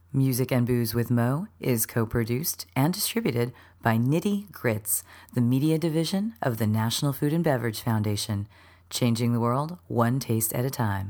Music and Booze with Mo is co-produced and distributed by Nitty Grits, the media division of the National Food and Beverage Foundation, changing the world one taste at a time.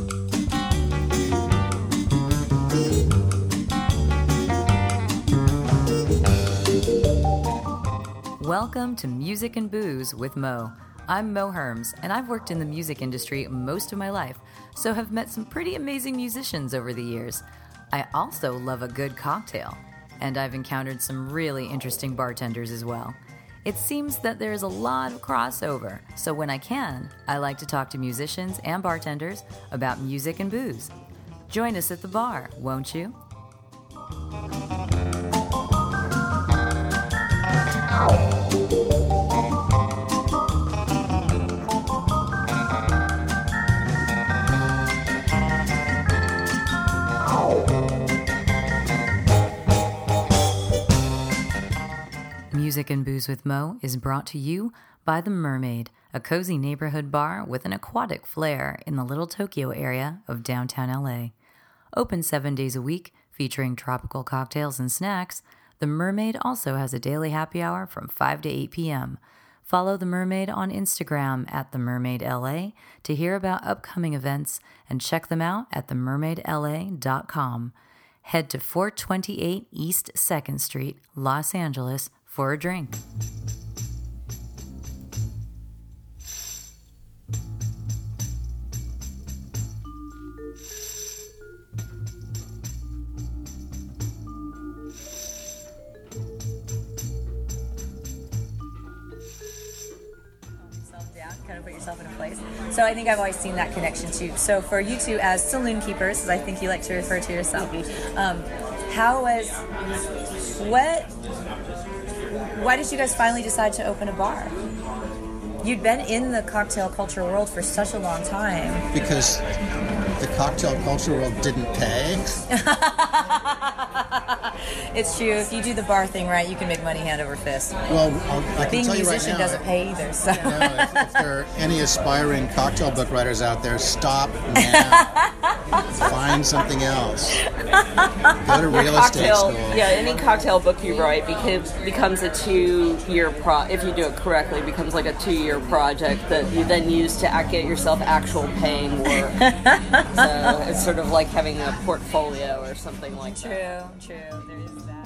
Welcome to Music and Booze with Mo. I'm Mo Herms, and I've worked in the music industry most of my life, so have met some pretty amazing musicians over the years. I also love a good cocktail, and I've encountered some really interesting bartenders as well. It seems that there's a lot of crossover, so when I can, I like to talk to musicians and bartenders about music and booze. Join us at the bar, won't you? Music and Booze with Mo is brought to you by The Mermaid, a cozy neighborhood bar with an aquatic flair in the Little Tokyo area of downtown LA. Open 7 days a week, featuring tropical cocktails and snacks, The Mermaid also has a daily happy hour from 5 to 8 p.m. Follow The Mermaid on Instagram at TheMermaidLA to hear about upcoming events and check them out at TheMermaidLA.com. Head to 428 East 2nd Street, Los Angeles, for a drink. Kind of put yourself in a place. So I think I've always seen that connection too. So for you two as saloon keepers, as I think you like to refer to yourself, why did you guys finally decide to open a bar? You'd been in the cocktail culture world for such a long time. Because the cocktail culture world didn't pay. It's true. If you do the bar thing right, you can make money hand over fist. Well, I can being tell a you right musician now, doesn't pay either. So. if there are any aspiring cocktail book writers out there, stop now. Find something else. Go to real estate school. Yeah, any cocktail book you write becomes a 2-year if you do it correctly, becomes like a 2-year project that you then use to get yourself actual paying work. So it's sort of like having a portfolio or something like that. True. There is that.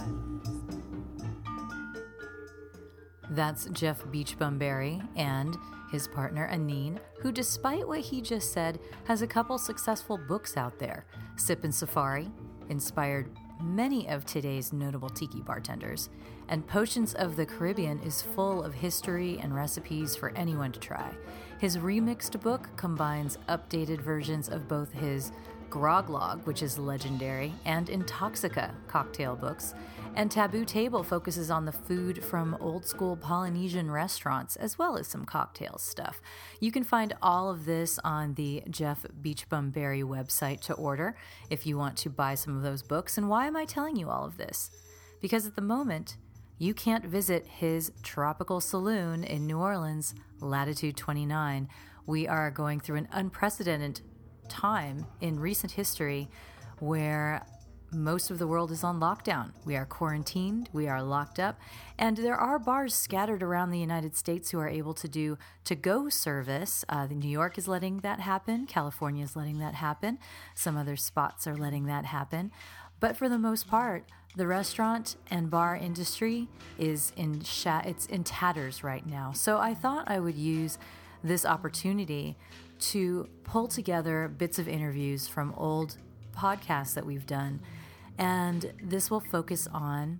That's Jeff Beachbumberry and his partner Aneen, who, despite what he just said, has a couple successful books out there. Sippin' Safari inspired many of today's notable tiki bartenders, and Potions of the Caribbean is full of history and recipes for anyone to try. His remixed book combines updated versions of both his Grog Log, which is legendary, and Intoxica cocktail books, and Taboo Table focuses on the food from old-school Polynesian restaurants, as well as some cocktail stuff. You can find all of this on the Jeff Beachbumberry website to order if you want to buy some of those books. And why am I telling you all of this? Because at the moment, you can't visit his tropical saloon in New Orleans, Latitude 29. We are going through an unprecedented time in recent history where most of the world is on lockdown. We are quarantined, we are locked up, and there are bars scattered around the United States who are able to do to-go service. New York is letting that happen, California is letting that happen, some other spots are letting that happen, but for the most part, the restaurant and bar industry is it's in tatters right now. So I thought I would use this opportunity to pull together bits of interviews from old podcasts that we've done, and this will focus on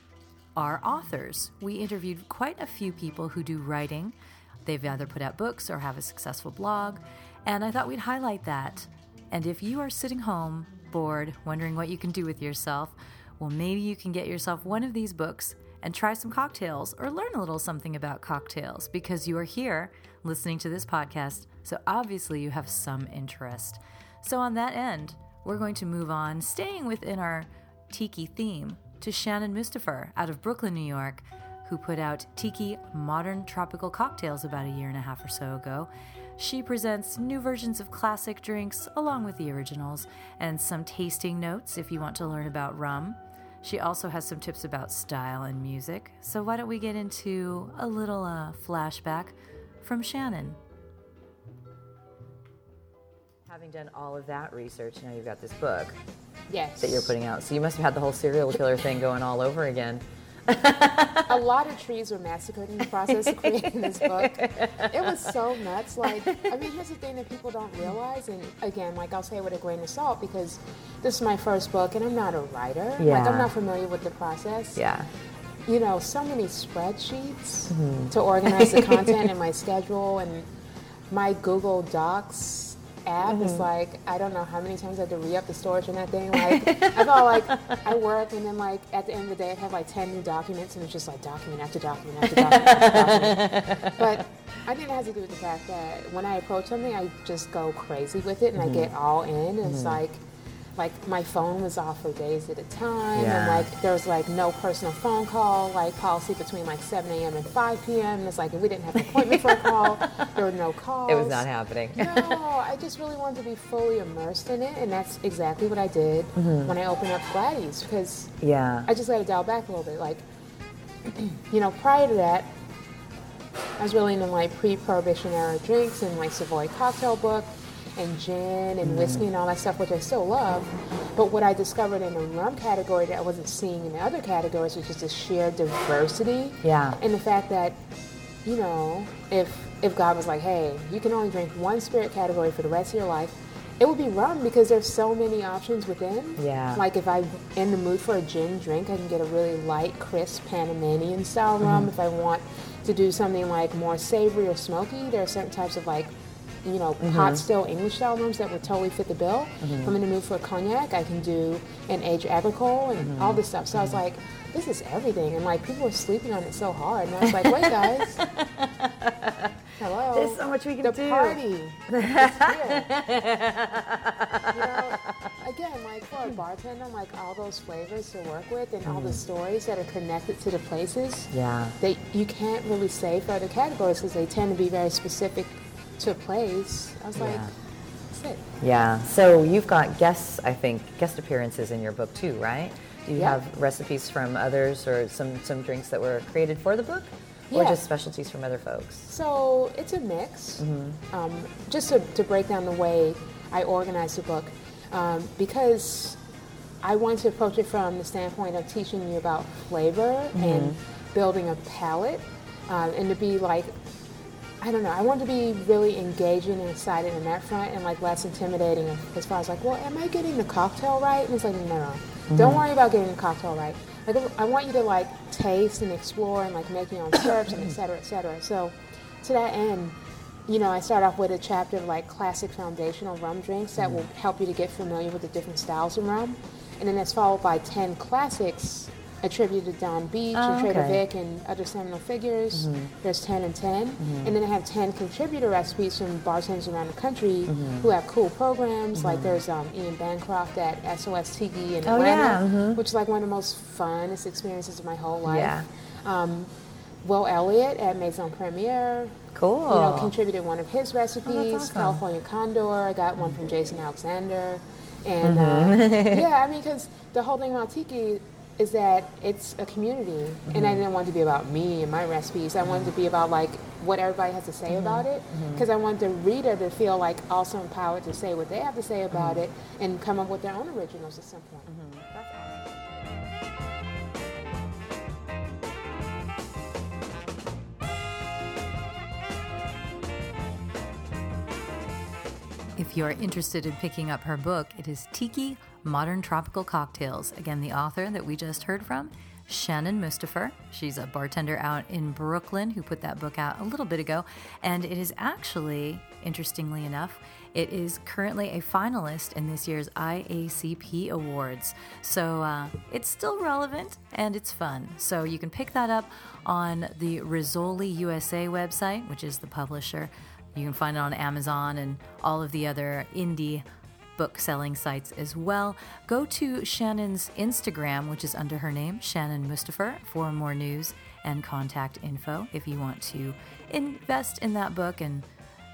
our authors. We interviewed quite a few people who do writing. They've either put out books or have a successful blog, and I thought we'd highlight that. And if you are sitting home, bored, wondering what you can do with yourself, well, maybe you can get yourself one of these books and try some cocktails or learn a little something about cocktails, because you are here listening to this podcast, so obviously you have some interest. So on that end, we're going to move on, staying within our tiki theme, to Shannon Mustapher out of Brooklyn, New York, who put out Tiki Modern Tropical Cocktails about a year and a half or so ago. She presents new versions of classic drinks along with the originals and some tasting notes if you want to learn about rum. She also has some tips about style and music. So why don't we get into a little flashback from Shannon. Having done all of that research, now you've got this book Yes. that you're putting out. So you must have had the whole serial killer thing going all over again. A lot of trees were massacred in the process of creating this book. It was so nuts. Like, I mean, here's the thing that people don't realize, and again, like, I'll say it with a grain of salt because this is my first book, and I'm not a writer. Yeah. Like, I'm not familiar with the process. Yeah. You know, so many spreadsheets to organize the content and my schedule, and my Google Docs app is like, I don't know how many times I had to re-up the storage on that thing. Like, I felt like I work, and then like at the end of the day I have like 10 new documents, and it's just like document after document after document after document. But I think it has to do with the fact that when I approach something, I just go crazy with it, and I get all in, and it's like my phone was off for days at a time, and like there was like no personal phone call like policy between like 7 a.m. and 5 p.m. And it's like if we didn't have an appointment for a call, there were no calls. It was not happening. No, I just really wanted to be fully immersed in it, and that's exactly what I did when I opened up Gladys, because I just let it dial back a little bit. Like, you know, prior to that, I was really into like pre-prohibition era drinks and like Savoy cocktail book and gin and whiskey and all that stuff, which I still love. But what I discovered in the rum category that I wasn't seeing in the other categories was just the sheer diversity. Yeah. And the fact that, you know, if God was like, hey, you can only drink one spirit category for the rest of your life, it would be rum, because there's so many options within. Yeah. Like if I'm in the mood for a gin drink, I can get a really light, crisp Panamanian style rum. If I want to do something like more savory or smoky, there are certain types of like, you know, hot still English style rums that would totally fit the bill. If I'm in the mood for a cognac, I can do an aged agricole and all this stuff. So I was like, this is everything. And like people were sleeping on it so hard. And I was like, wait guys. Hello. There's so much we can do. The party is here. You know, again, like for a bartender, like all those flavors to work with and all the stories that are connected to the places, that you can't really say for other categories because they tend to be very specific to a place. I was like, that's it. Yeah. So you've got guest appearances in your book too, right? Do you have recipes from others or some drinks that were created for the book? Or just specialties from other folks? So it's a mix. Just to break down the way I organized the book, because I wanted to approach it from the standpoint of teaching you about flavor and building a palate, and to be like, I don't know, I wanted to be really engaging and excited in that front, and like less intimidating as far as like, well, am I getting the cocktail right? And it's like, no. Don't worry about getting the cocktail right. Like, I want you to like taste and explore and like make your own syrups and et cetera, et cetera. So to that end, you know, I start off with a chapter of like classic foundational rum drinks that will help you to get familiar with the different styles of rum. And then that's followed by 10 classics attributed to Don Beach and Trader Vic and other seminal figures. There's 10 and 10. And then I have 10 contributor recipes from bartenders around the country who have cool programs. Like there's Ian Bancroft at SOS Tiki in Atlanta, which is like one of the most funnest experiences of my whole life. Will Elliott at Maison Premiere, cool. You know, contributed one of his recipes. Awesome. California Condor, I got one from Jason Alexander. And yeah, I mean, because the whole thing about Tiki is that it's a community, and I didn't want it to be about me and my recipes. I wanted it to be about like what everybody has to say about it, because I want the reader to feel like also empowered to say what they have to say about it and come up with their own originals at some point. That's awesome. If you're interested in picking up her book, it is Tiki Modern Tropical Cocktails. Again, the author that we just heard from, Shannon Mustafer. She's a bartender out in Brooklyn who put that book out a little bit ago. And it is actually, interestingly enough, it is currently a finalist in this year's IACP Awards. So it's still relevant and it's fun. So you can pick that up on the Rizzoli USA website, which is the publisher. You can find it on Amazon and all of the other indie book selling sites as well. Go to Shannon's Instagram, which is under her name, Shannon Mustafer, for more news and contact info if you want to invest in that book and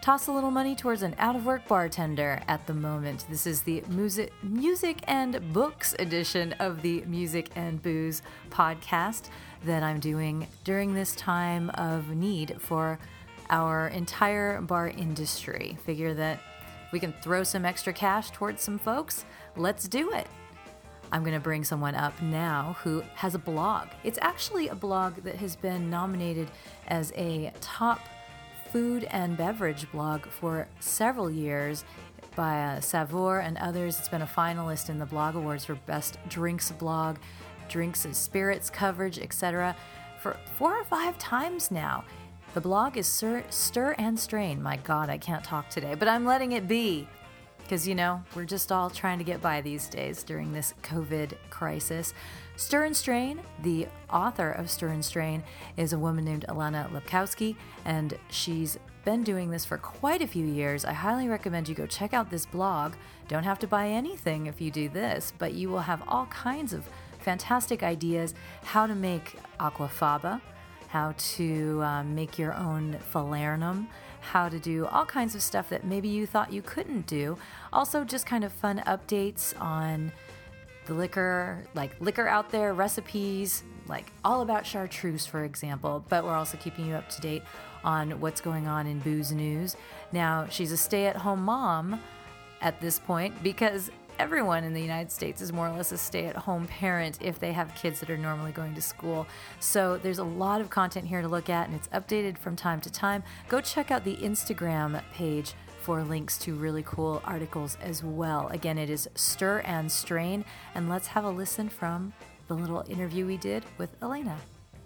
toss a little money towards an out-of-work bartender at the moment. This is the music and books edition of the Music and Booze podcast that I'm doing during this time of need for our entire bar industry. Figure that we can throw some extra cash towards some folks. Let's do it. I'm going to bring someone up now who has a blog. It's actually a blog that has been nominated as a top food and beverage blog for several years by Savour and others. It's been a finalist in the Blog Awards for Best Drinks Blog, Drinks and Spirits coverage, etc. for 4 or 5 times now. The blog is Stir and Strain. My God, I can't talk today, but I'm letting it be. Because, we're just all trying to get by these days during this COVID crisis. Stir and Strain, the author of Stir and Strain, is a woman named Alana Lepkowski, and she's been doing this for quite a few years. I highly recommend you go check out this blog. Don't have to buy anything if you do this, but you will have all kinds of fantastic ideas how to make aquafaba, how to make your own falernum, how to do all kinds of stuff that maybe you thought you couldn't do. Also, just kind of fun updates on the liquor out there, recipes, like all about chartreuse, for example. But we're also keeping you up to date on what's going on in booze news. Now, she's a stay-at-home mom at this point because everyone in the United States is more or less a stay-at-home parent if they have kids that are normally going to school. So there's a lot of content here to look at, and it's updated from time to time. Go check out the Instagram page for links to really cool articles as well. Again, it is Stir and Strain, and let's have a listen from the little interview we did with Elena.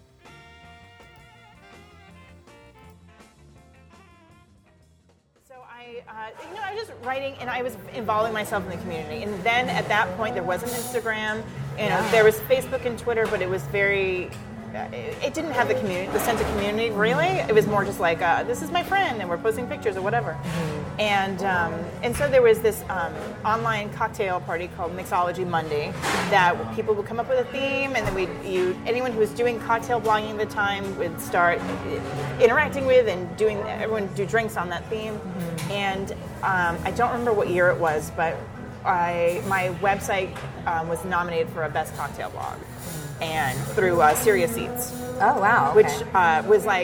I was just writing, and I was involving myself in the community. And then at that point, there wasn't Instagram, there was Facebook and Twitter, but it was it didn't have the sense of community, really. It was more just like, this is my friend, and we're posting pictures or whatever. Mm-hmm. And so there was this online cocktail party called Mixology Monday that people would come up with a theme, and then anyone who was doing cocktail blogging at the time would start interacting with and everyone do drinks on that theme. Mm-hmm. And I don't remember what year it was, but my website was nominated for a best cocktail blog. And through Serious Eats. Oh, wow. Okay. Which was like,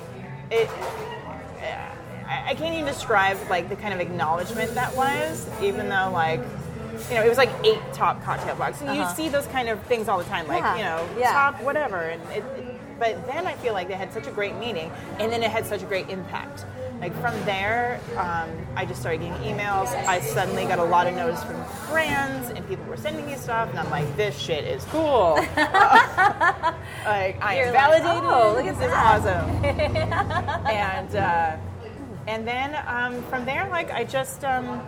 I can't even describe like the kind of acknowledgement that was, even though it was like 8 top cocktail blogs. And you see those kind of things all the time, top whatever. And but then I feel like they had such a great meaning, and then it had such a great impact. Like from there, I just started getting emails. I suddenly got a lot of notice from brands, and people were sending me stuff, and I'm like, this shit is cool. I am validated. Oh, look at this that. Is awesome. And then from there, I just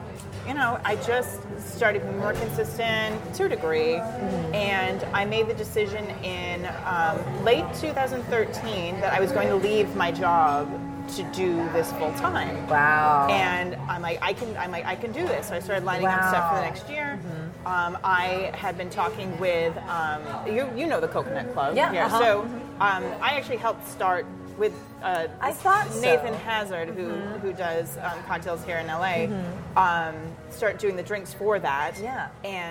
started being more consistent to a degree, and I made the decision in late 2013 that I was going to leave my job to do this full time. Wow. And I'm like, I can do this. So I started lining up stuff for the next year. Mm-hmm. I had been talking with, you know the Coconut Club. Yeah. Here. Uh-huh. So I actually helped start with Nathan Hazard, who does cocktails here in LA, start doing the drinks for that. Yeah.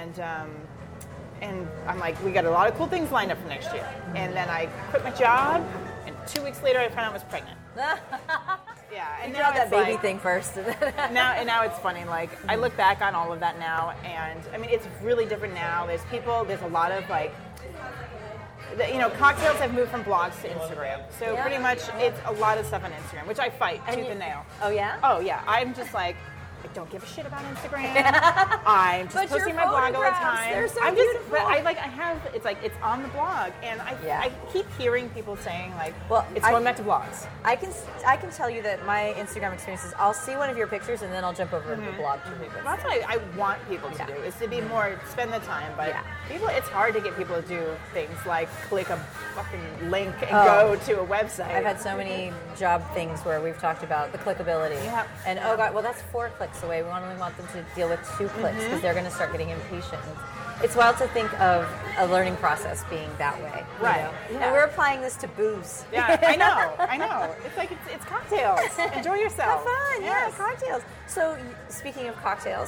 And I'm like, we got a lot of cool things lined up for next year. And then I quit my job, and 2 weeks later I found out I was pregnant. Yeah, and now that baby thing first. now it's funny. I look back on all of that now, and I mean, it's really different now. There's a lot of cocktails have moved from blogs to Instagram. So pretty much it's a lot of stuff on Instagram, which I fight tooth and nail. Oh yeah? Oh yeah. I'm just like, I don't give a shit about Instagram. I'm just posting my blog all the time. They're so beautiful. It's on the blog, and I keep hearing people saying it's going back to blogs. I can tell you that my Instagram experiences, I'll see one of your pictures and then I'll jump over to the blog to read it. That's what I want people to do, is to be more, spend the time, but people, it's hard to get people to do things like click a fucking link and go to a website. I've had so many job things where we've talked about the clickability. Yeah. And oh god, well that's 4 clicks away. We only want them to deal with 2 clicks because they're going to start getting impatient. It's wild to think of a learning process being that way. Right. You know? Yeah. And we're applying this to booze. Yeah, I know. It's like it's cocktails. Enjoy yourself. Have fun. Yes. Yeah, cocktails. So speaking of cocktails,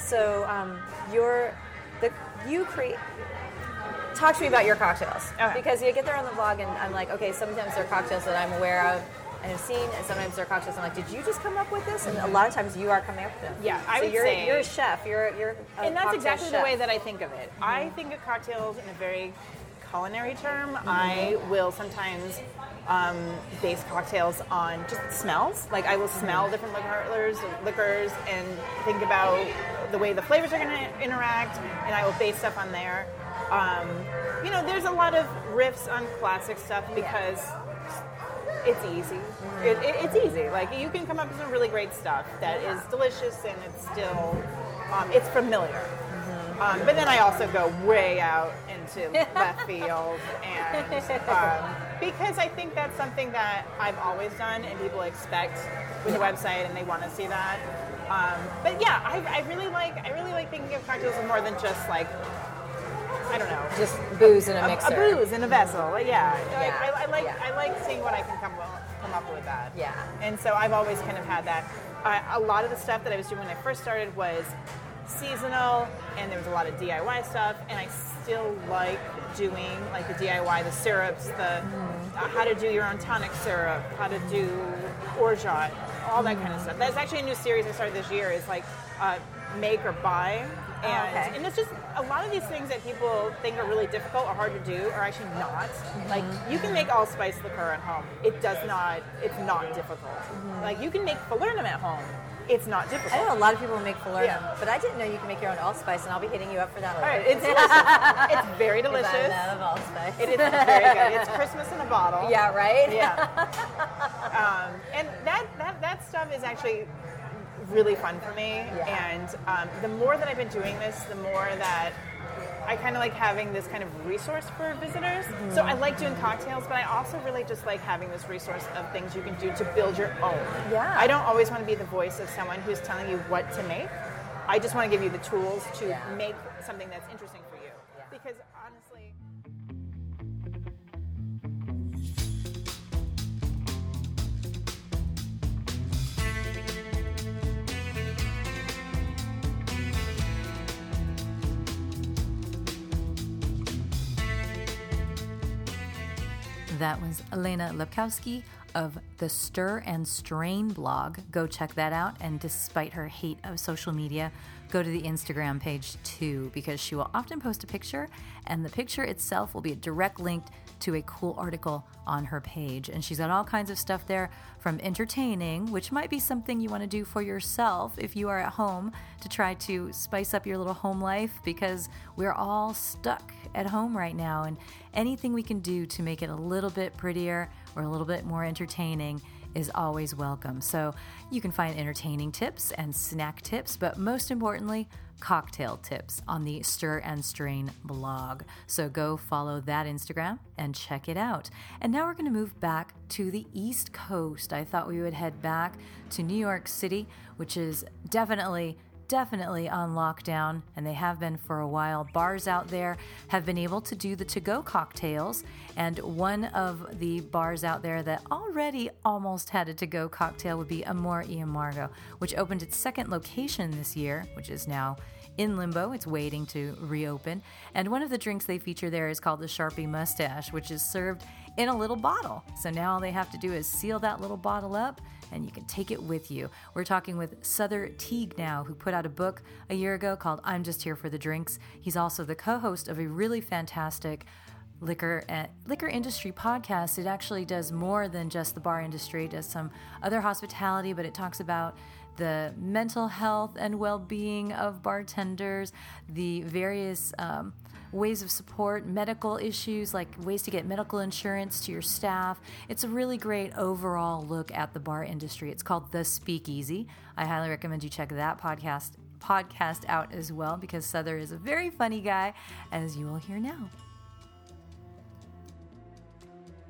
you create. Talk to me about your cocktails. Okay. Because you get there on the blog and I'm like, okay, sometimes there are cocktails that I'm aware of and have seen, and sometimes there are cocktails I'm like, did you just come up with this? And a lot of times you are coming up with them. Yeah, I would you're, say you're a chef. You're a and that's cocktail exactly chef. the way that I think of it. I think of cocktails in a very culinary term. I will sometimes base cocktails on just smells. Like I will smell different liquors and think about the way the flavors are going to interact, and I will base stuff on there. There's a lot of riffs on classic stuff because it's easy. It's easy. Like you can come up with some really great stuff that is delicious and it's still it's familiar. But then I also go way out into left field, and because I think that's something that I've always done, and people expect with the website, and they want to see that. But yeah, I really like thinking of cocktails as more than just like, I don't know, just booze in a mixer. A booze in a vessel. Yeah. Yeah. I like seeing what I can come up with that. Yeah. And so I've always kind of had that. A lot of the stuff that I was doing when I first started was seasonal, and there was a lot of DIY stuff, and I still like doing like the DIY, the syrups, the how to do your own tonic syrup, how to do orgeat, all that kind of stuff. That's actually a new series I started this year. Is like make or buy, and it's just a lot of these things that people think are really difficult or hard to do are actually not. Like you can make allspice liqueur at home. It's not difficult. Like you can make falernum at home. It's not difficult. I know a lot of people make falernum, Yeah. but I didn't know you can make your own allspice, and I'll be hitting you up for that later. All right, it's delicious. It's very delicious. I'm out of allspice. It is very good. It's Christmas in a bottle. Yeah, right? Yeah. And that stuff is actually really fun for me. Yeah. And the more that I've been doing this, the more that I kind of like having this kind of resource for visitors. So I like doing cocktails, but I also really just like having this resource of things you can do to build your own. Yeah. I don't always want to be the voice of someone who's telling you what to make. I just want to give you the tools to make something that's interesting for you. Yeah. Because honestly... That was Elena Lepkowski of the Stir and Strain blog. Go check that out. And despite her hate of social media, go to the Instagram page too, because she will often post a picture, and the picture itself will be a direct link to a cool article on her page. And she's got all kinds of stuff there, from entertaining, which might be something you want to do for yourself if you are at home to try to spice up your little home life, because we're all stuck at home right now, and anything we can do to make it a little bit prettier or a little bit more entertaining is always welcome. So you can find entertaining tips and snack tips, but most importantly, cocktail tips on the Stir and Strain blog. So go follow that Instagram and check it out. And now we're going to move back to the East Coast. I thought we would head back to New York City, which is definitely on lockdown, and they have been for a while. Bars out there have been able to do the to-go cocktails, and one of the bars out there that already almost had a to-go cocktail would be Amor y Amargo, which opened its second location this year, which is now in limbo. It's waiting to reopen. And one of the drinks they feature there is called the Sharpie Mustache, which is served in a little bottle. So now all they have to do is seal that little bottle up, and you can take it with you. We're talking with Sother Teague now, who put out a book a year ago called I'm Just Here for the Drinks. He's also the co-host of a really fantastic liquor industry podcast. It actually does more than just the bar industry. It does some other hospitality, but it talks about the mental health and well-being of bartenders, the various ways of support, medical issues, like ways to get medical insurance to your staff. It's a really great overall look at the bar industry. It's called The Speakeasy. I highly recommend you check that podcast out as well, because Sother is a very funny guy, as you will hear now.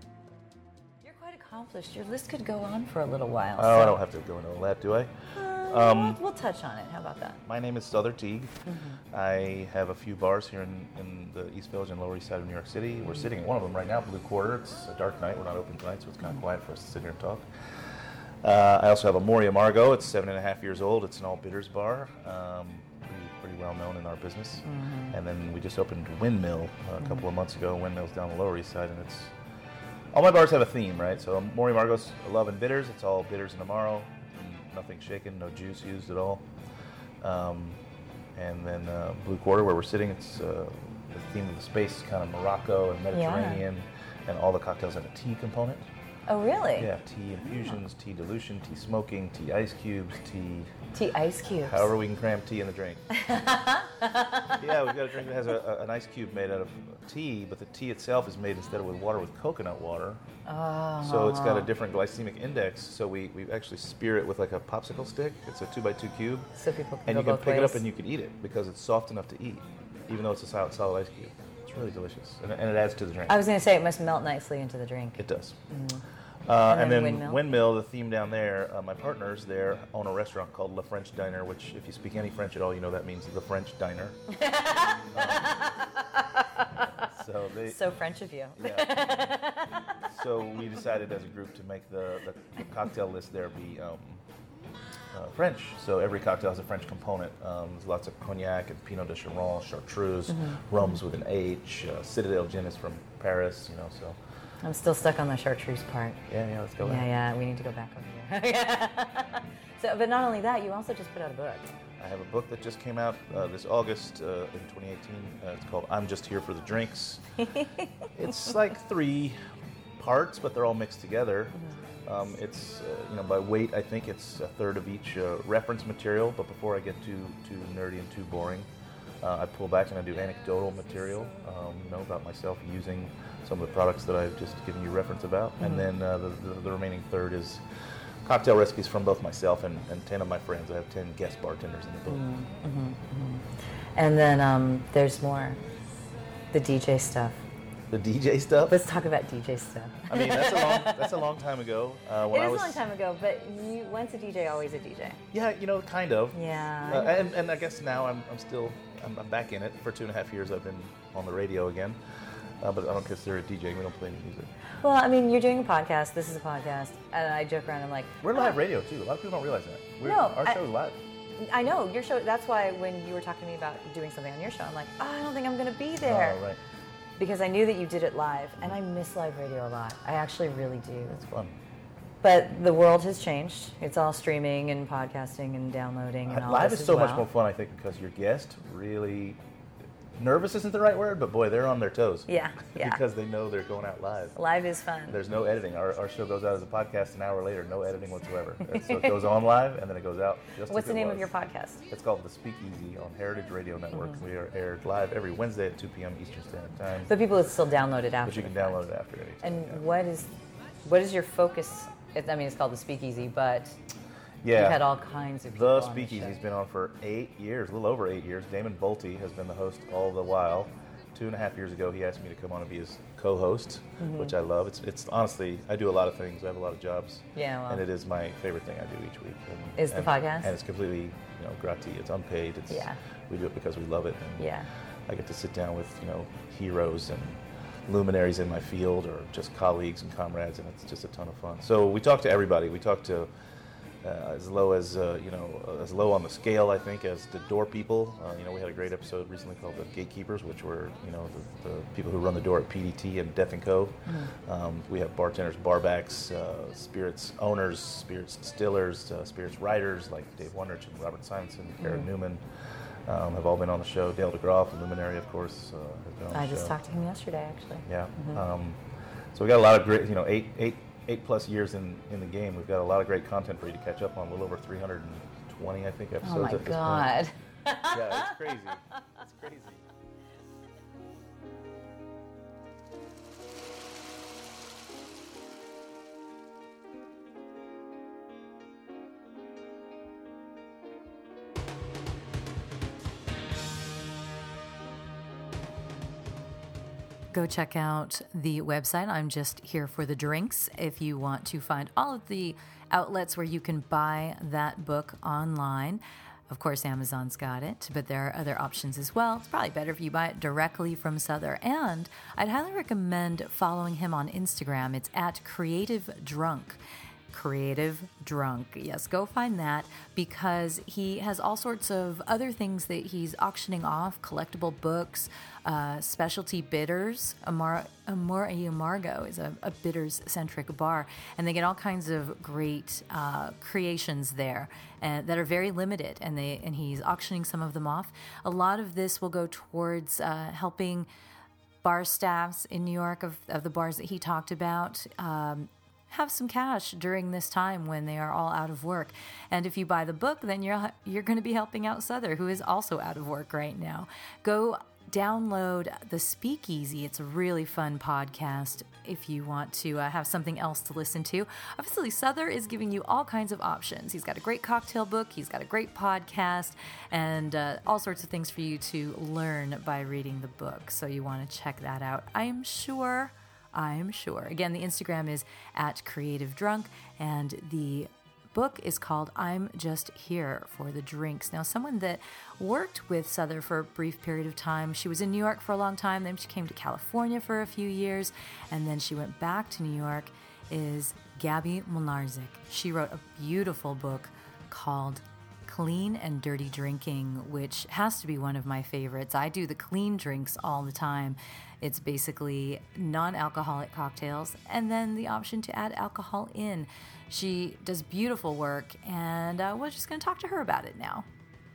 You're quite accomplished. Your list could go on for a little while. Oh, I don't have to go into all that, do I? We'll touch on it. How about that? My name is Souther Teague. I have a few bars here in the East Village and Lower East Side of New York City. We're sitting at one of them right now, Blue Quarter. It's a dark night. We're not open tonight, so it's kind of quiet for us to sit here and talk. I also have a Mori Amargo. It's 7.5 years old. It's an all bitters bar. Pretty well known in our business. And then we just opened Windmill a couple of months ago. Windmill's down the Lower East Side, and it's all my bars have a theme, right? So Mori Amargo's love and bitters. It's all bitters and Amaro. Nothing shaken, no juice used at all. And then Blue Quarter, where we're sitting, it's the theme of the space is kind of Morocco and Mediterranean, and all the cocktails have a tea component. Oh, really? Yeah, tea infusions, tea dilution, tea smoking, tea ice cubes, tea ice cubes. However we can cram tea in the drink. Yeah, we've got a drink that has an ice cube made out of tea, but the tea itself is made instead of with water with coconut water. Oh. So it's got a different glycemic index. So we actually spear it with like a popsicle stick. It's a 2x2 cube. So people can and go you can both pick ways. it up and you can eat it because it's soft enough to eat, even though it's a solid ice cube. It's really delicious, and it adds to the drink. I was going to say it must melt nicely into the drink. It does. And then Windmill, the theme down there, my partners there own a restaurant called Le French Diner, which if you speak any French at all, you know that means the French diner. So French of you. Yeah. So we decided as a group to make the cocktail list there be French. So every cocktail has a French component. There's lots of cognac and Pinot de Charon, chartreuse, rums with an H, Citadel gin is from Paris, so. I'm still stuck on the chartreuse part. Yeah, let's go back. Yeah, we need to go back over here. So, but not only that, you also just put out a book. I have a book that just came out this August in 2018. It's called I'm Just Here for the Drinks. It's like 3 parts, but they're all mixed together. It's, by weight, I think it's a third of each reference material, but before I get too nerdy and too boring, I pull back and I do anecdotal material, about myself using some of the products that I've just given you reference about. And then the remaining third is cocktail recipes from both myself and 10 of my friends. I have 10 guest bartenders in the book. And then there's more. The DJ stuff. The DJ stuff? Let's talk about DJ stuff. I mean, that's a long time ago. It is a long time ago, but once a DJ, always a DJ. Yeah, kind of. Yeah. And I guess now I'm back in it. For 2.5 years I've been on the radio again. But I don't consider it DJing. We don't play any music. Well, I mean, you're doing a podcast. This is a podcast. And I joke around. I'm like... We're live radio, too. A lot of people don't realize that. Our show is live. I know. Your show... That's why when you were talking to me about doing something on your show, I'm like, I don't think I'm going to be there. Oh, right. Because I knew that you did it live. And I miss live radio a lot. I actually really do. It's fun. But the world has changed. It's all streaming and podcasting and downloading and all live this is so as well. much more fun, I think, because your guest really... Nervous isn't the right word, but boy, they're on their toes. Yeah. Because they know they're going out live. Live is fun. There's no editing. Our show goes out as a podcast an hour later, no editing whatsoever. So it goes on live, and then it goes out just What's as the it name was. of your podcast? It's called The Speakeasy on Heritage Radio Network. We are aired live every Wednesday at 2 p.m. Eastern Standard Time. But people would still download it after. But you can download it after any time. And what is your focus? I mean, it's called The Speakeasy, but Yeah. you've had all kinds of people The on the Speakeasy's show. been on for 8 years, a little over 8 years. Damon Bolte has been the host all the while. 2.5 years ago, he asked me to come on and be his co-host, which I love. It's honestly, I do a lot of things. I have a lot of jobs. Yeah, well. And it is my favorite thing I do each week. Is the podcast? And it's completely, gratis. It's unpaid. We do it because we love it. And I get to sit down with, heroes and luminaries in my field or just colleagues and comrades, and it's just a ton of fun. So we talk to everybody. We talk to as low as as low on the scale, I think, as the door people. We had a great episode recently called The Gatekeepers, which were the people who run the door at PDT and Death & Co. We have bartenders, barbacks, spirits owners, spirits distillers, spirits writers like Dave Wondrich and Robert Simonson, Karen Newman. Have all been on the show. Dale DeGroff, a luminary, of course, has been on the show. I just talked to him yesterday, actually. Yeah. So we got a lot of great, 8+ years in the game. We've got a lot of great content for you to catch up on. A little over 320, I think, episodes Oh my at this God. point. Yeah, it's crazy. It's crazy. Go check out the website. I'm just here for the drinks. If you want to find all of the outlets where you can buy that book online. Of course, Amazon's got it, but there are other options as well. It's probably better if you buy it directly from Sother. And I'd highly recommend following him on Instagram. It's at Creative Drunk. Creative Drunk. Yes, go find that, because he has all sorts of other things that he's auctioning off, collectible books, specialty bitters. Amor y Amargo is a bitters-centric bar, and they get all kinds of great creations there that are very limited, and he's auctioning some of them off. A lot of this will go towards helping bar staffs in New York of the bars that he talked about have some cash during this time when they are all out of work. And if you buy the book, then you're going to be helping out Sother, who is also out of work right now. Go download The Speakeasy. It's a really fun podcast if you want to have something else to listen to. Obviously, Sother is giving you all kinds of options. He's got a great cocktail book, he's got a great podcast, and all sorts of things for you to learn by reading the book. So you want to check that out, I'm sure. Again, the Instagram is at Creative Drunk, and the book is called I'm Just Here for the Drinks. Now, someone that worked with Sother for a brief period of time, she was in New York for a long time, then she came to California for a few years, and then she went back to New York, is Gabby Mlinarczyk. She wrote a beautiful book called Clean and Dirty Drinking, which has to be one of my favorites. I do the clean drinks all the time. It's basically non-alcoholic cocktails and then the option to add alcohol in. She does beautiful work, and we're just going to talk to her about it now.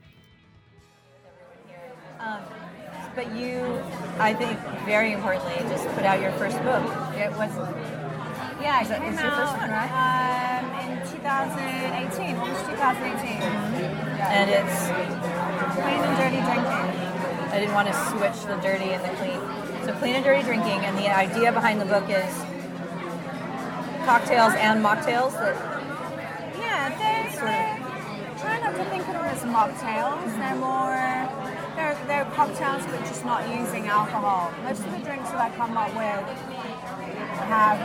But you, I think, very importantly, just put out your first book. It was, yeah, it came your first one, right? In 2018, August 2018. Yeah. And it's Clean and Dirty Drinking. I didn't want to switch the dirty and the clean. So Clean and Dirty Drinking, and the idea behind the book is cocktails and mocktails that... Yeah, they try not to think of them as mocktails. They're more... They're cocktails, but just not using alcohol. Most of the drinks that I come up with have...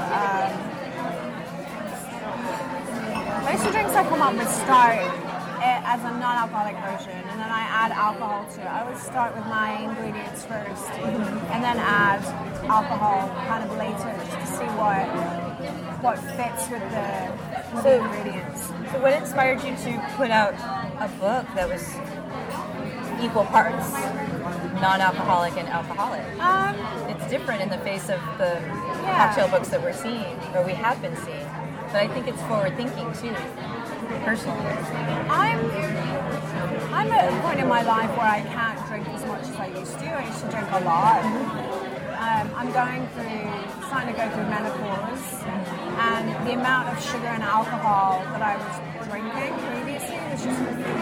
most of the drinks I come up with start as a non-alcoholic version, and then I add alcohol to it. I always start with my ingredients first, and then add alcohol kind of later, just to see what fits with the ingredients. So what inspired you to put out a book that was equal parts non-alcoholic and alcoholic? It's different in the face of the cocktail books that we're seeing, or we have been seeing. But I think it's forward-thinking too, personally. I'm at a point in my life where I can't drink as much as I used to. I used to drink a lot. I'm starting to go through menopause, and the amount of sugar and alcohol that I was drinking previously was just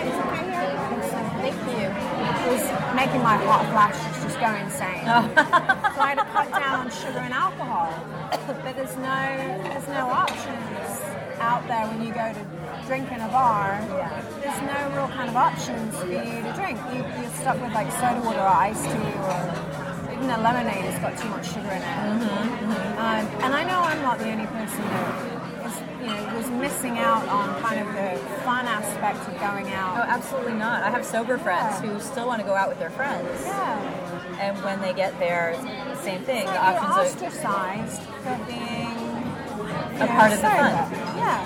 was making my hot flashes just go insane. So I had to cut down on sugar and alcohol. But there's no options out there when you go to drink in a bar. There's no real kind of options for you to drink. You're stuck with like soda water or iced tea, or even a lemonade has got too much sugar in it. And I know I'm not the only person that was missing out on kind of the fun aspect of going out. Oh, absolutely not. I have sober friends who still want to go out with their friends. Yeah. And when they get there, same thing. So the options you're ostracized for being a part of the fun. Yeah.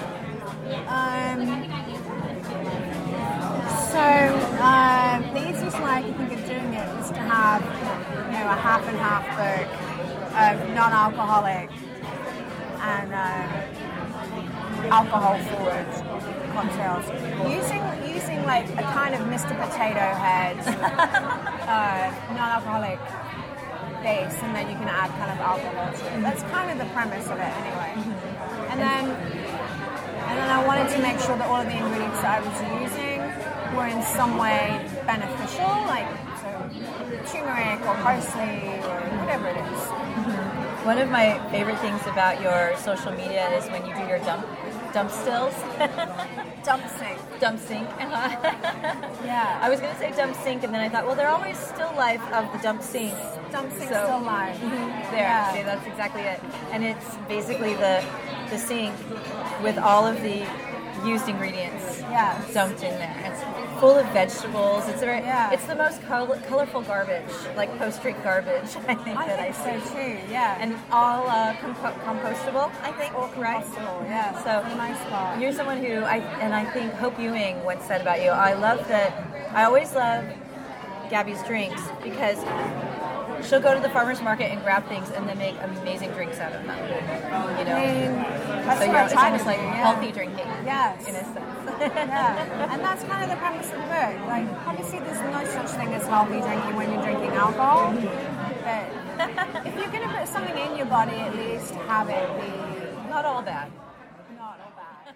The easiest way I can think of doing it is to have, a half and half book of non-alcoholic and alcohol-forward cocktails, using like a kind of Mr. Potato Head non-alcoholic base, and then you can add kind of alcohol to it. That's kind of the premise of it, anyway. And then I wanted to make sure that all of the ingredients that I was using were in some way beneficial, like turmeric or parsley or whatever it is. One of my favorite things about your social media is when you do your dump dump stills. Dump sink. Dump sink. Yeah. I was going to say dump sink, and then I thought, well, they're always still life of the dump sink. Dump sink still life. There, Yeah. see, that's exactly it. And it's basically the sink with all of the used ingredients dumped in there. It's full of vegetables. It's it's the most colorful garbage, like post-drink garbage, I think I see. So too, yeah. And all compostable, I think, right? Compostable, yeah. So nice spot. you're someone who, I think Hope Ewing once said about you, I always love Gabby's drinks because she'll go to the farmer's market and grab things and then make amazing drinks out of them. You know? That's so what I it's try almost to like do, healthy drinking. Yes. In a sense. Yeah, and that's kind of the premise of the book. Like, obviously, there's no such thing as healthy drinking when you're drinking alcohol. But if you're going to put something in your body, at least have it be not all bad. Not all bad.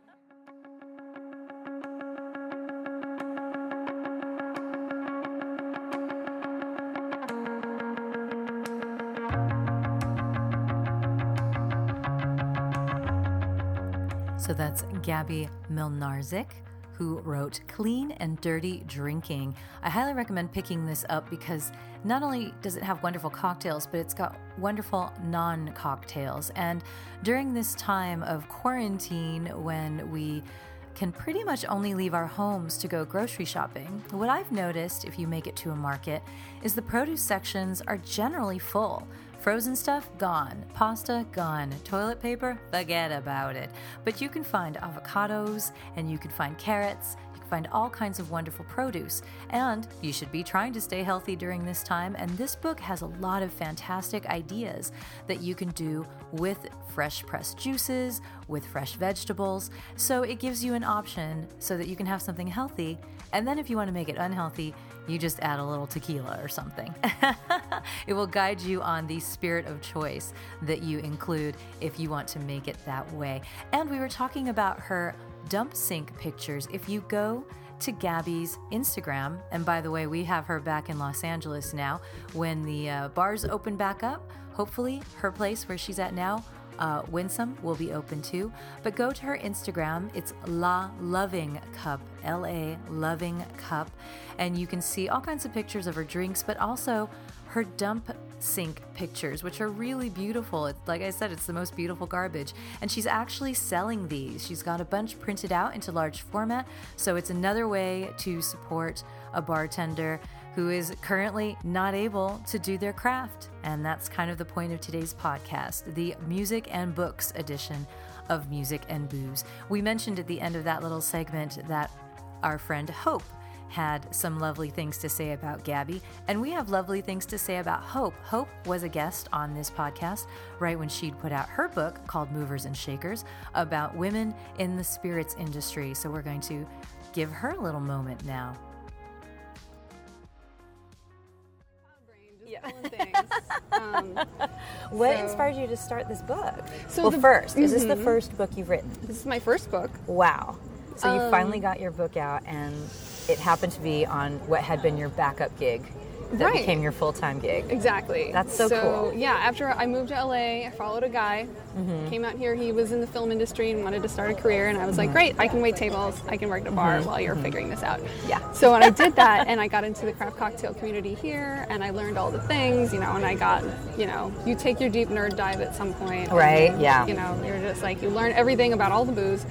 So that's Gabby Mlynarczyk, who wrote Clean and Dirty Drinking. I highly recommend picking this up because not only does it have wonderful cocktails, but it's got wonderful non-cocktails. And during this time of quarantine, when we can pretty much only leave our homes to go grocery shopping, what I've noticed, if you make it to a market, is the produce sections are generally full. Frozen stuff, gone. Pasta, gone. Toilet paper, forget about it. But you can find avocados, and you can find carrots, you can find all kinds of wonderful produce. And you should be trying to stay healthy during this time, and this book has a lot of fantastic ideas that you can do with fresh pressed juices, with fresh vegetables. So it gives you an option so that you can have something healthy, and then if you want to make it unhealthy, you just add a little tequila or something. It will guide you on the spirit of choice that you include if you want to make it that way. And we were talking about her dump sink pictures. If you go to Gabby's Instagram, and by the way, we have her back in Los Angeles now. When the bars open back up, hopefully her place where she's at now, Winsome, will be open too. But go to her Instagram. It's La Loving Cup, L-A Loving Cup. And you can see all kinds of pictures of her drinks, but also her dump sink pictures, which are really beautiful. It's, like I said, it's the most beautiful garbage. And she's actually selling these. She's got a bunch printed out into large format. So it's another way to support a bartender who is currently not able to do their craft. And that's kind of the point of today's podcast, the music and books edition of Music and Booze. We mentioned at the end of that little segment that our friend Hope had some lovely things to say about Gabby, and we have lovely things to say about Hope. Hope was a guest on this podcast right when she'd put out her book called Movers and Shakers about women in the spirits industry. So we're going to give her a little moment now. What inspired you to start this book? So first, is this the first book you've written? This is my first book. Wow. So you finally got your book out, and it happened to be on what had been your backup gig that became your full-time gig. Exactly. That's so cool. Yeah, after I moved to LA, I followed a guy, came out here, he was in the film industry and wanted to start a career, and I was like, great, I can wait tables, I can work at a bar while you're figuring this out. Yeah. So when I did that, and I got into the craft cocktail community here, and I learned all the things, and I got, you take your deep nerd dive at some point. Right, and, yeah. You're just like, you learn everything about all the booze.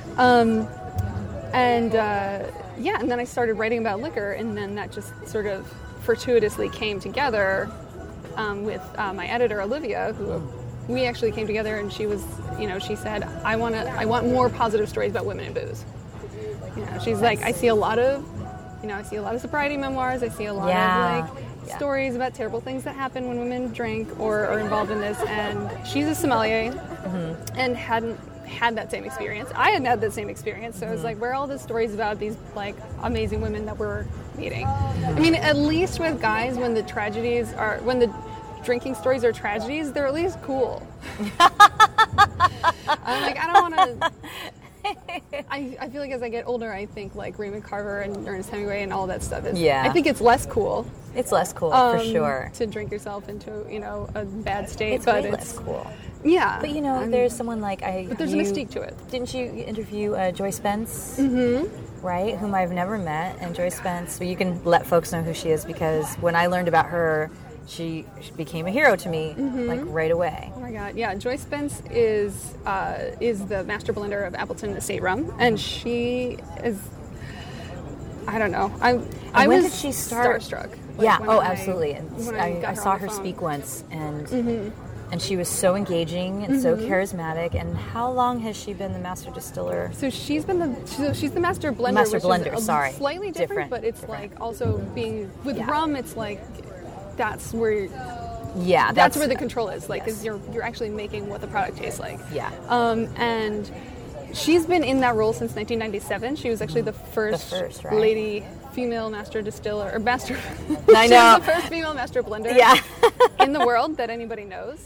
And then I started writing about liquor, and then that just sort of fortuitously came together with my editor Olivia, who we actually came together, and she was, she said, I want more positive stories about women in booze. She's like, I see a lot of sobriety memoirs. I see a lot of stories about terrible things that happen when women drink or are involved in this. And she's a sommelier and hadn't had that same experience. I hadn't had that same experience. So I was like, where are all the stories about these amazing women that we're meeting? I mean, at least with guys, when the drinking stories are tragedies, they're at least cool. I'm like, I don't want to. I feel like as I get older, I think like Raymond Carver and Ernest Hemingway and all that stuff is. Yeah. I think it's less cool. It's less cool for sure to drink yourself into a bad state. It's way less cool. Yeah, but there's someone like But there's a mystique to it. Didn't you interview Joyce Spence? Mm-hmm. Right, whom I've never met, and Joyce Spence. So you can let folks know who she is, because when I learned about her, she became a hero to me like right away. Oh my God! Yeah, Joyce Spence is the master blender of Appleton Estate Rum, and she is. I don't know. I when was did she start? Starstruck. Absolutely. I saw her speak once, and and she was so engaging and so charismatic. And how long has she been the master distiller? So she's been she's the master blender. Master which blender. Is sorry, slightly different, but it's like also being with rum. It's like that's where. Yeah, that's where the control is. Like, because you're actually making what the product tastes like. Yeah. And she's been in that role since 1997. She was actually the first right? lady female master distiller, or master. I know. She was the first female master blender in the world that anybody knows.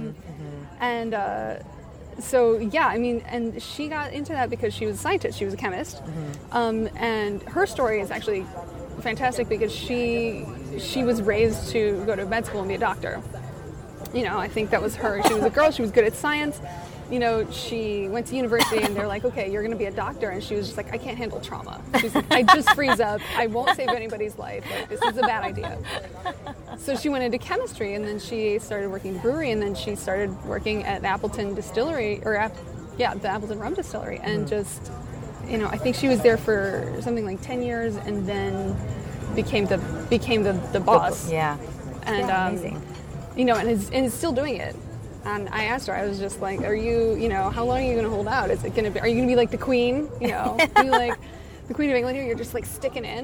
And so, yeah, I mean, and she got into that because she was a scientist. She was a chemist. And her story is actually fantastic because she was raised to go to med school and be a doctor. I think that was her. She was a girl. She was good at science. She went to university and they're like, okay, you're going to be a doctor. And she was just like, I can't handle trauma. She's like, I just freeze up. I won't save anybody's life. Like, this is a bad idea. So she went into chemistry, and then she started working brewery, and then she started working at Appleton Distillery, or the Appleton Rum Distillery. And just, I think she was there for something like 10 years and then became the boss. Yeah. And, amazing. And is still doing it. And I asked her, I was just like, are you, how long are you going to hold out? Are you going to be like the queen? Are you like the Queen of England here? You're just like sticking in.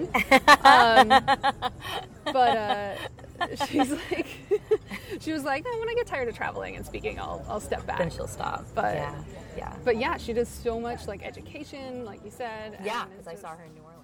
But she was like, when I get tired of traveling and speaking, I'll step back. Then she'll stop. But But yeah, she does so much like education, like you said. Yeah, because I saw her in New Orleans.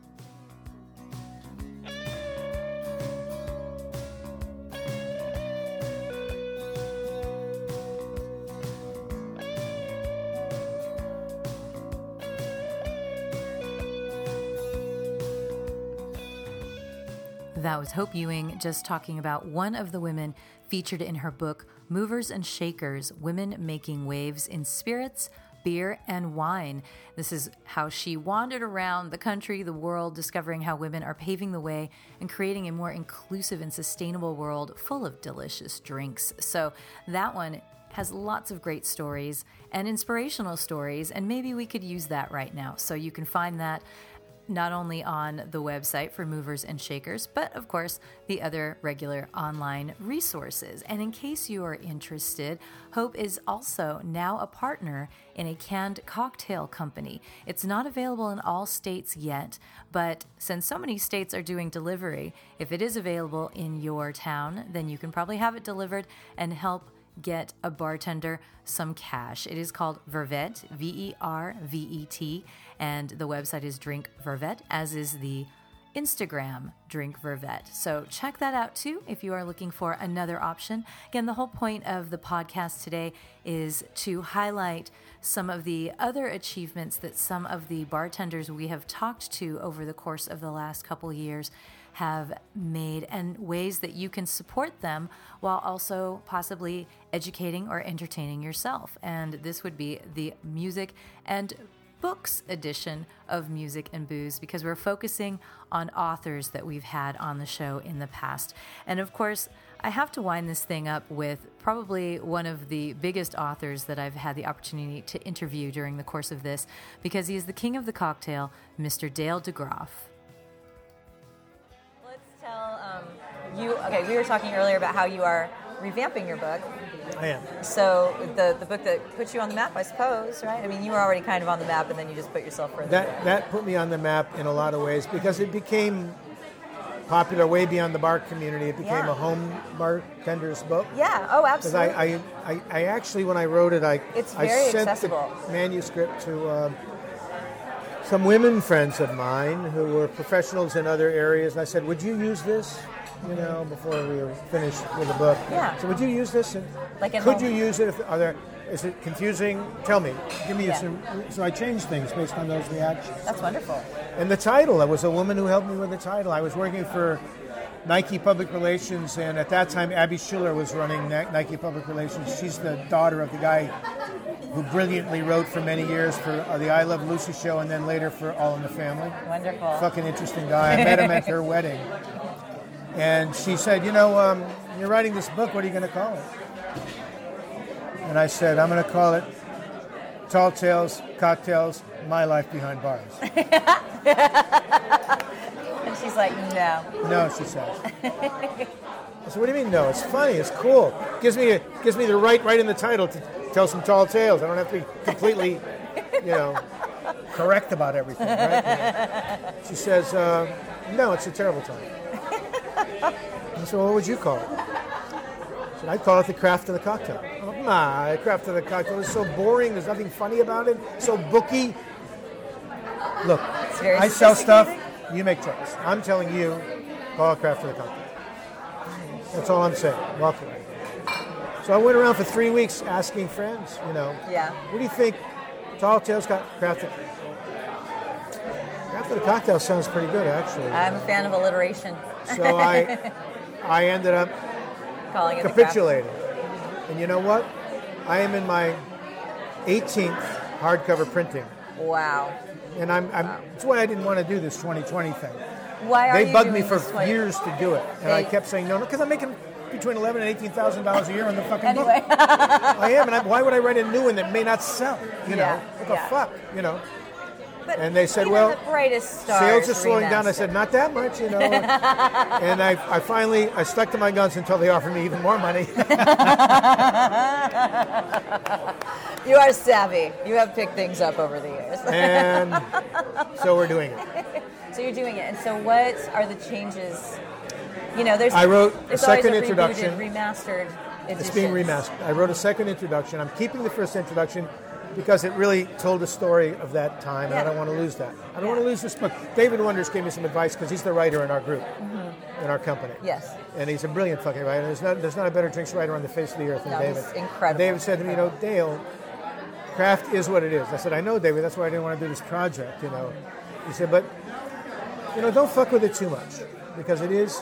That was Hope Ewing just talking about one of the women featured in her book, Movers and Shakers, Women Making Waves in Spirits, Beer, and Wine. This is how she wandered around the country, the world, discovering how women are paving the way and creating a more inclusive and sustainable world full of delicious drinks. So that one has lots of great stories and inspirational stories, and maybe we could use that right now. So you can find that not only on the website for Movers and Shakers, but of course the other regular online resources. And in case you are interested, Hope is also now a partner in a canned cocktail company. It's not available in all states yet, but since so many states are doing delivery, if it is available in your town, then you can probably have it delivered and help get a bartender some cash. It is called Vervet, Vervet, and the website is Drink Vervet, as is the Instagram Drink Vervet. So check that out too if you are looking for another option. Again, the whole point of the podcast today is to highlight some of the other achievements that some of the bartenders we have talked to over the course of the last couple years have made, and ways that you can support them while also possibly educating or entertaining yourself. And this would be the music and books edition of Music and Booze, because we're focusing on authors that we've had on the show in the past. And of course, I have to wind this thing up with probably one of the biggest authors that I've had the opportunity to interview during the course of this, because he is the king of the cocktail, Mr. Dale DeGroff. We were talking earlier about how you are revamping your book. I am. So the book that put you on the map, I suppose, right? I mean, you were already kind of on the map, and then you just put yourself further. That put me on the map in a lot of ways, because it became popular way beyond the bar community. It became a home bartender's book. Yeah. Oh, absolutely. Because I actually, when I wrote it, I sent accessible. The manuscript to some women friends of mine who were professionals in other areas. And I said, would you use this? before we were finished with the book. Yeah. So would you use this? Could you use it? Is it confusing? Tell me. Give me some. So I changed things based on those reactions. That's wonderful. And the title, there was a woman who helped me with the title. I was working for Nike Public Relations, and at that time, Abby Schiller was running Nike Public Relations. She's the daughter of the guy who brilliantly wrote for many years for the I Love Lucy show, and then later for All in the Family. Wonderful. Fucking interesting guy. I met him at her wedding. And she said, you're writing this book, what are you going to call it? And I said, I'm going to call it Tall Tales, Cocktails, My Life Behind Bars. And she's like, no. No, she says. I said, what do you mean no? It's funny, it's cool. Gives me the right in the title to tell some tall tales. I don't have to be completely, correct about everything, right? She says, no, it's a terrible title. I said, well, what would you call it? I said, I'd call it The Craft of the Cocktail. The Craft of the Cocktail is so boring. There's nothing funny about it. So booky. Look, I sell stuff. You make choice. I'm telling you, call it Craft of the Cocktail. That's all I'm saying. Walk away. So I went around for 3 weeks asking friends, Yeah. What do you think? Tall Tales got Craft of the Cocktail sounds pretty good, actually. I'm a fan of alliteration. So I ended up calling it capitulating. And you know what? I am in my 18th hardcover printing. Wow. And that's why I didn't want to do this 2020 thing. Why are they you bugged me doing for this years to do it. And I kept saying no, because I'm making between $11,000 and $18,000 a year on the fucking anyway. book. I am, and why would I write a new one that may not sell? What the fuck, But, and they said, well, the brightest stars sales are slowing down. I said, not that much, And I finally stuck to my guns until they offered me even more money. You are savvy. You have picked things up over the years. And so we're doing it. So you're doing it. And so what are the changes? I wrote a second introduction. Remastered edition. It's being remastered. I wrote a second introduction. I'm keeping the first introduction because it really told the story of that time, and I don't want to lose that. I don't want to lose this book. David Wonders gave me some advice because he's the writer in our group, in our company. Yes. And he's a brilliant fucking writer. There's not a better drinks writer on the face of the earth than David. He's incredible. And David said to me, Dale, craft is what it is. I said, I know, David. That's why I didn't want to do this project, He said, but, don't fuck with it too much because it is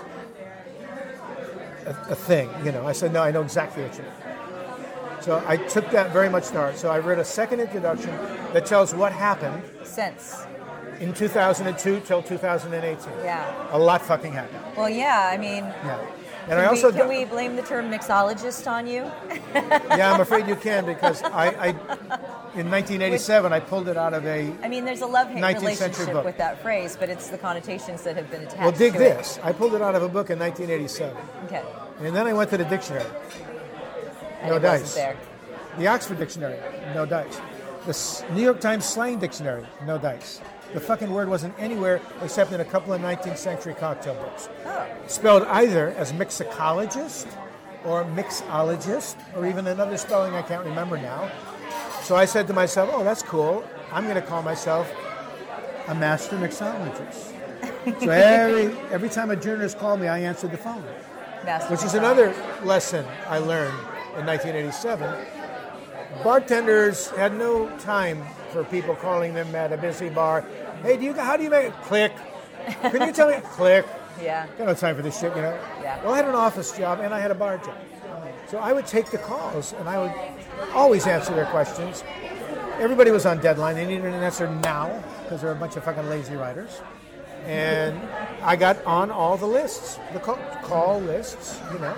a thing, I said, no, I know exactly what you mean. So I took that very much to heart. So I wrote a second introduction that tells what happened since in 2002 till 2018. Yeah. A lot fucking happened. Well, yeah, I mean. Yeah. And can we blame the term mixologist on you? Yeah, I'm afraid you can because I in 1987 I pulled it out of a. I mean, there's a love-hate relationship with that phrase, but it's the connotations that have been attached. Well, dig to this. It. I pulled it out of a book in 1987. Okay. And then I went to the dictionary. No dice. There. The Oxford Dictionary, no dice. The New York Times Slang Dictionary, no dice. The fucking word wasn't anywhere except in a couple of 19th century cocktail books. Oh. Spelled either as mixicologist or mixologist or even another spelling I can't remember now. So I said to myself, oh, that's cool. I'm going to call myself a master mixologist. So every time a journalist called me, I answered the phone. Which is another lesson I learned in 1987. Bartenders had no time for people calling them at a busy bar. Hey, how do you make it? Click. Can you tell me? Click. Yeah. Got no time for this shit, Yeah. Well, I had an office job and I had a bar job. So I would take the calls and I would always answer their questions. Everybody was on deadline. They needed an answer now because they're a bunch of fucking lazy writers. And I got on all the lists, the call lists,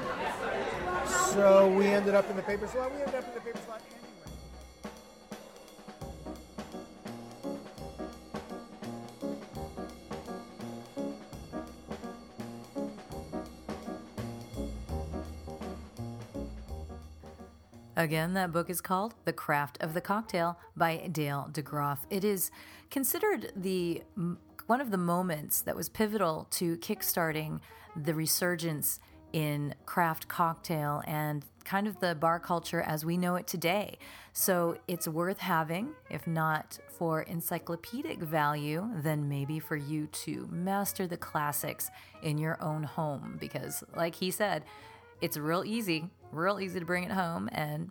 So we ended up in the papers. Well, we ended up in the papers a lot anyway. Again, that book is called The Craft of the Cocktail by Dale DeGroff. It is considered one of the moments that was pivotal to kickstarting the resurgence in craft cocktail and kind of the bar culture as we know it today. So it's worth having, if not for encyclopedic value, then maybe for you to master the classics in your own home. Because like he said, it's real easy to bring it home and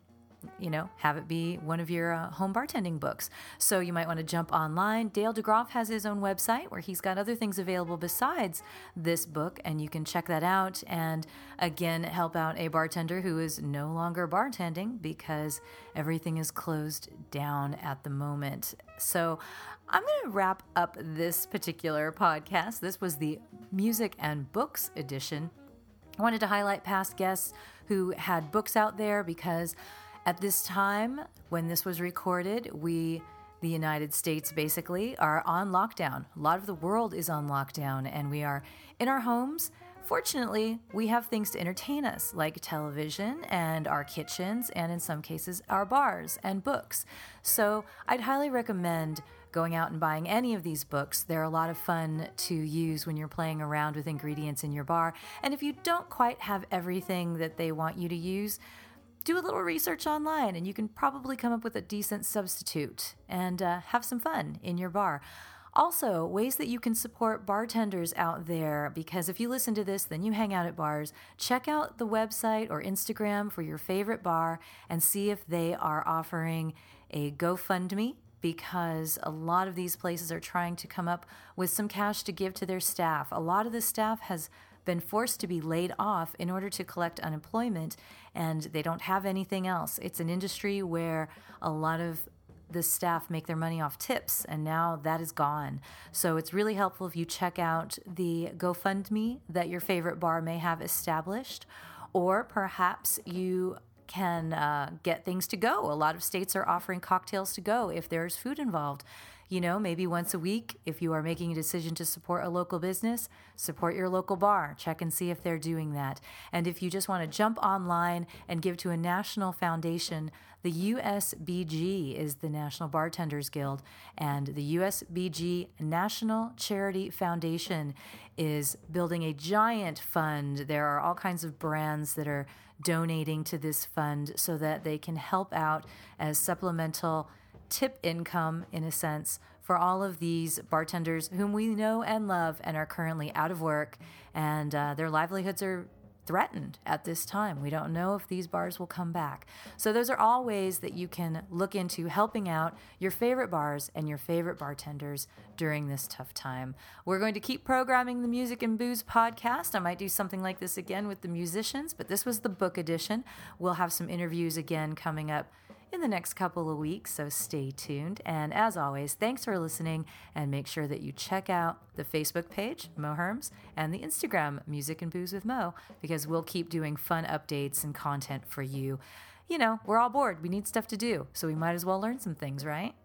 have it be one of your home bartending books. So you might want to jump online. Dale DeGroff has his own website where he's got other things available besides this book, and you can check that out and, again, help out a bartender who is no longer bartending because everything is closed down at the moment. So I'm going to wrap up this particular podcast. This was the Music and Books edition. I wanted to highlight past guests who had books out there because at this time, when this was recorded, the United States basically, are on lockdown. A lot of the world is on lockdown, and we are in our homes. Fortunately, we have things to entertain us, like television and our kitchens, and in some cases, our bars and books. So I'd highly recommend going out and buying any of these books. They're a lot of fun to use when you're playing around with ingredients in your bar. And if you don't quite have everything that they want you to use, do a little research online and you can probably come up with a decent substitute and have some fun in your bar. Also, ways that you can support bartenders out there, because if you listen to this, then you hang out at bars. Check out the website or Instagram for your favorite bar and see if they are offering a GoFundMe, because a lot of these places are trying to come up with some cash to give to their staff. A lot of the staff has been forced to be laid off in order to collect unemployment, and they don't have anything else. It's an industry where a lot of the staff make their money off tips, and now that is gone. So it's really helpful if you check out the GoFundMe that your favorite bar may have established, or perhaps you can get things to go. A lot of states are offering cocktails to go if there's food involved. Maybe once a week, if you are making a decision to support a local business, support your local bar. Check and see if they're doing that. And if you just want to jump online and give to a national foundation, the USBG is the National Bartenders Guild, and the USBG National Charity Foundation is building a giant fund. There are all kinds of brands that are donating to this fund so that they can help out as supplemental tip income, in a sense, for all of these bartenders whom we know and love and are currently out of work, and their livelihoods are threatened at this time. We don't know if these bars will come back. So those are all ways that you can look into helping out your favorite bars and your favorite bartenders during this tough time. We're going to keep programming the Music and Booze podcast. I might do something like this again with the musicians, but this was the book edition. We'll have some interviews again coming up in the next couple of weeks, so stay tuned. And as always, thanks for listening, and make sure that you check out the Facebook page, Mo Herms, and the Instagram, Music and Booze with Mo, because we'll keep doing fun updates and content for you. We're all bored. We need stuff to do, so we might as well learn some things, right?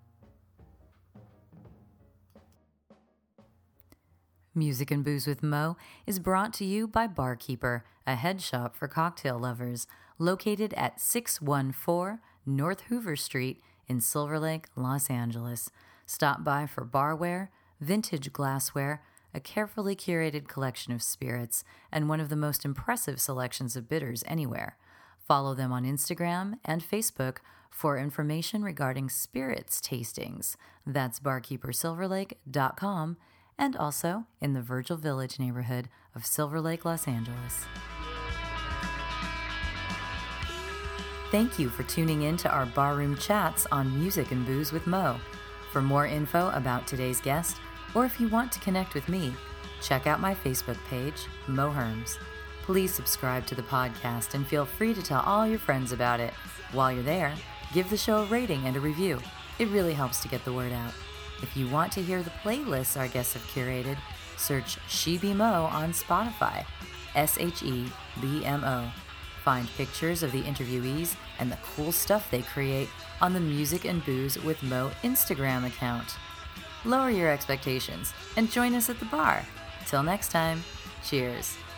Music and Booze with Mo is brought to you by Barkeeper, a head shop for cocktail lovers, located at 614 North Hoover Street in Silver Lake, Los Angeles. Stop by for barware, vintage glassware, a carefully curated collection of spirits, and one of the most impressive selections of bitters anywhere. Follow them on Instagram and Facebook for information regarding spirits tastings. That's barkeepersilverlake.com, and also in the Virgil Village neighborhood of Silver Lake, Los Angeles. Thank you for tuning in to our barroom chats on Music and Booze with Mo. For more info about today's guest, or if you want to connect with me, check out my Facebook page, Mo Herms. Please subscribe to the podcast and feel free to tell all your friends about it. While you're there, give the show a rating and a review. It really helps to get the word out. If you want to hear the playlists our guests have curated, search She Be Mo on Spotify, SHEBMO. Find pictures of the interviewees and the cool stuff they create on the Music and Booze with Mo Instagram account. Lower your expectations and join us at the bar. Till next time, cheers.